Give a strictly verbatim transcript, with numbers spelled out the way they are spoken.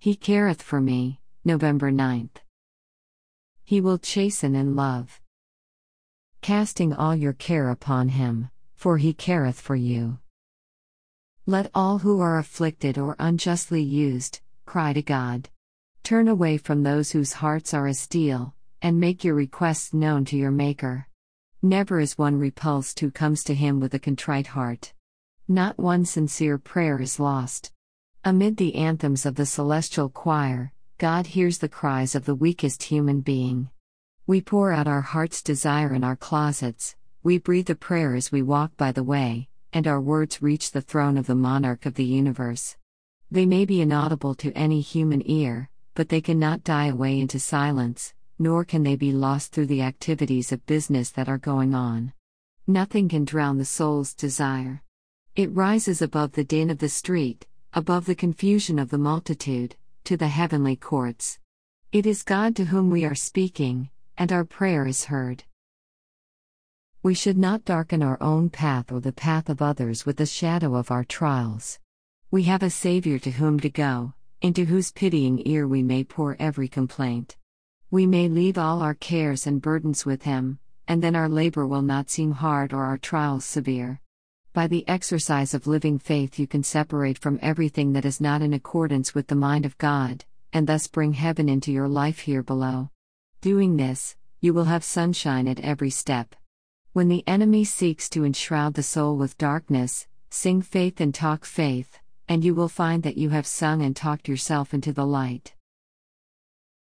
He careth for me, November ninth. He will chasten in love. Casting all your care upon him, for he careth for you. Let all who are afflicted or unjustly used, cry to God. Turn away from those whose hearts are as steel, and make your requests known to your Maker. Never is one repulsed who comes to him with a contrite heart. Not one sincere prayer is lost. Amid the anthems of the celestial choir, God hears the cries of the weakest human being. We pour out our heart's desire in our closets, we breathe a prayer as we walk by the way, and our words reach the throne of the monarch of the universe. They may be inaudible to any human ear, but they cannot die away into silence, nor can they be lost through the activities of business that are going on. Nothing can drown the soul's desire. It rises above the din of the street, above the confusion of the multitude, to the heavenly courts. It is God to whom we are speaking, and our prayer is heard. We should not darken our own path or the path of others with the shadow of our trials. We have a Savior to whom to go, into whose pitying ear we may pour every complaint. We may leave all our cares and burdens with Him, and then our labor will not seem hard or our trials severe. By the exercise of living faith you can separate from everything that is not in accordance with the mind of God, and thus bring heaven into your life here below. Doing this, you will have sunshine at every step. When the enemy seeks to enshroud the soul with darkness, sing faith and talk faith, and you will find that you have sung and talked yourself into the light.